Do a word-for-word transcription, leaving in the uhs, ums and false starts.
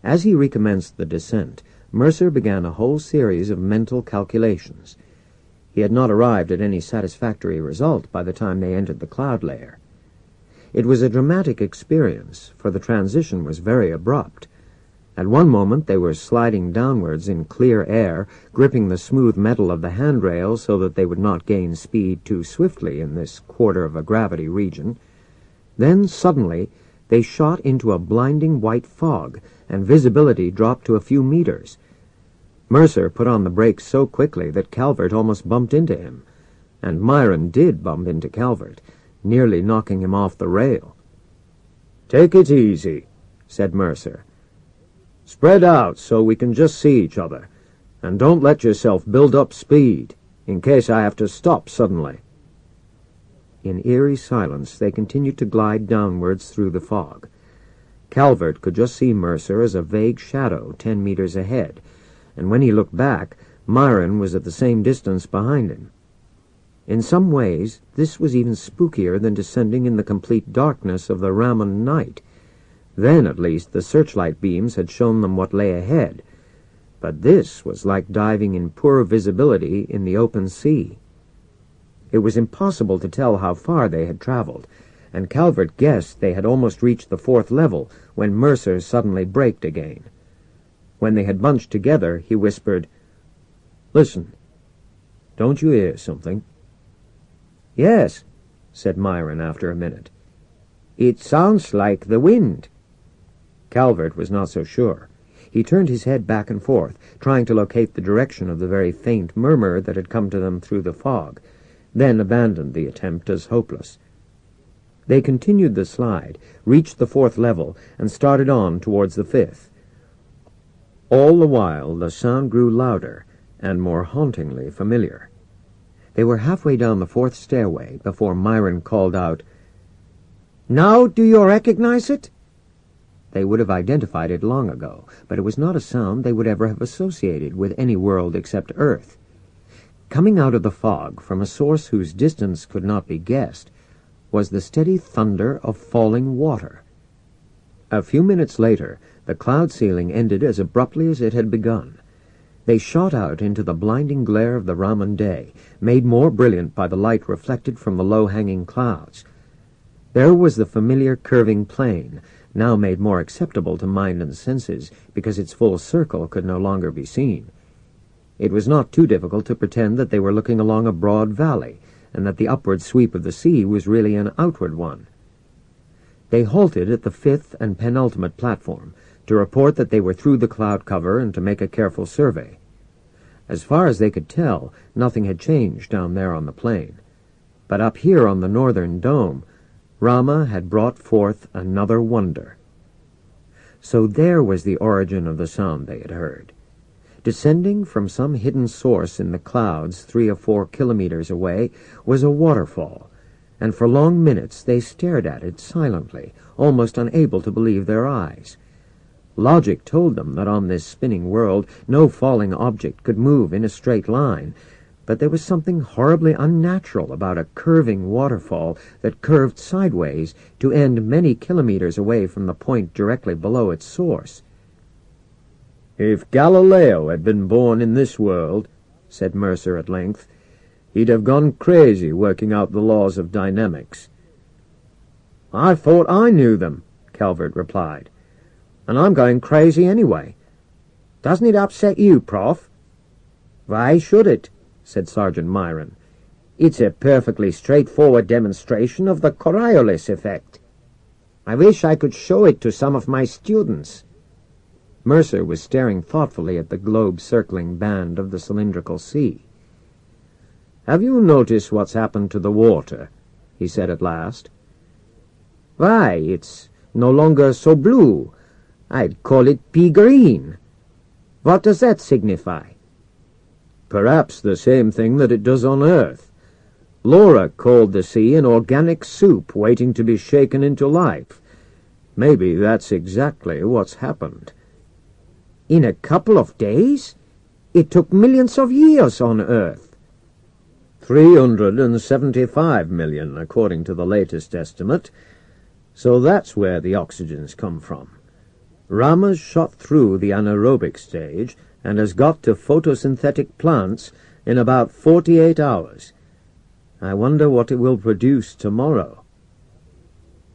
As he recommenced the descent, Mercer began a whole series of mental calculations. He had not arrived at any satisfactory result by the time they entered the cloud layer. It was a dramatic experience, for the transition was very abrupt. At one moment they were sliding downwards in clear air, gripping the smooth metal of the handrail so that they would not gain speed too swiftly in this quarter of a gravity region. Then, suddenly, they shot into a blinding white fog, and visibility dropped to a few meters. Mercer put on the brakes so quickly that Calvert almost bumped into him, and Myron did bump into Calvert, nearly knocking him off the rail. "Take it easy," said Mercer. "Spread out so we can just see each other, and don't let yourself build up speed, in case I have to stop suddenly." In eerie silence they continued to glide downwards through the fog. Calvert could just see Mercer as a vague shadow ten meters ahead, and when he looked back, Myron was at the same distance behind him. In some ways, this was even spookier than descending in the complete darkness of the Raman night. Then, at least, the searchlight beams had shown them what lay ahead, but this was like diving in poor visibility in the open sea. It was impossible to tell how far they had traveled, and Calvert guessed they had almost reached the fourth level when Mercer suddenly braked again. When they had bunched together, he whispered, "Listen, don't you hear something?" "Yes," said Myron after a minute. "It sounds like the wind." Calvert was not so sure. He turned his head back and forth, trying to locate the direction of the very faint murmur that had come to them through the fog, then abandoned the attempt as hopeless. They continued the slide, reached the fourth level, and started on towards the fifth. All the while the sound grew louder and more hauntingly familiar. They were halfway down the fourth stairway before Myron called out, "Now do you recognize it?" They would have identified it long ago, but it was not a sound they would ever have associated with any world except Earth. Coming out of the fog, from a source whose distance could not be guessed, was the steady thunder of falling water. A few minutes later, the cloud ceiling ended as abruptly as it had begun. They shot out into the blinding glare of the Raman day, made more brilliant by the light reflected from the low-hanging clouds. There was the familiar curving plain, now made more acceptable to mind and senses because its full circle could no longer be seen. It was not too difficult to pretend that they were looking along a broad valley, and that the upward sweep of the sea was really an outward one. They halted at the fifth and penultimate platform, to report that they were through the cloud cover and to make a careful survey. As far as they could tell, nothing had changed down there on the plain. But up here on the northern dome, Rama had brought forth another wonder. So there was the origin of the sound they had heard. Descending from some hidden source in the clouds three or four kilometers away was a waterfall, and for long minutes they stared at it silently, almost unable to believe their eyes. Logic told them that on this spinning world no falling object could move in a straight line, but there was something horribly unnatural about a curving waterfall that curved sideways to end many kilometers away from the point directly below its source. "If Galileo had been born in this world," said Mercer at length, "he'd have gone crazy working out the laws of dynamics." "I thought I knew them," Calvert replied. "And I'm going crazy anyway. Doesn't it upset you, Prof?" "Why should it?" said Sergeant Myron. "It's a perfectly straightforward demonstration of the Coriolis effect. I wish I could show it to some of my students." Mercer was staring thoughtfully at the globe-circling band of the cylindrical sea. "Have you noticed what's happened to the water?" he said at last. "Why, it's no longer so blue. I'd call it pea-green. What does that signify?" "Perhaps the same thing that it does on Earth. Laura called the sea an organic soup waiting to be shaken into life. Maybe that's exactly what's happened." "In a couple of days? It took millions of years on Earth." Three hundred and seventy-five million, according to the latest estimate. So that's where the oxygen's come from. Rama's shot through the anaerobic stage and has got to photosynthetic plants in about forty-eight hours. I wonder what it will produce tomorrow.